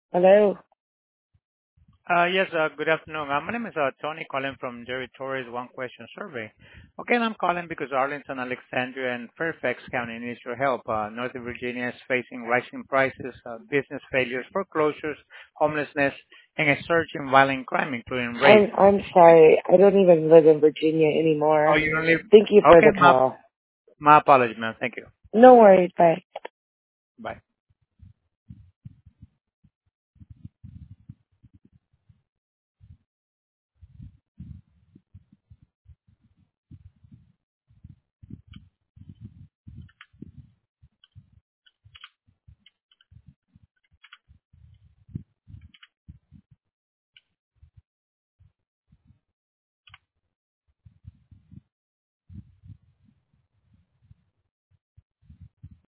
Hello. Yes, good afternoon. My name is Tony calling from Jerry Torres One Question Survey. Okay, and I'm calling because Arlington, Alexandria, and Fairfax County needs your help. Northern Virginia is facing rising prices, business failures, foreclosures, homelessness, and a surge in violent crime, including rape. I'm sorry. I don't even live in Virginia Oh, anymore. you don't live? Thank you for Okay, the call. my apologies, ma'am. Thank you. No worries. Bye. Bye.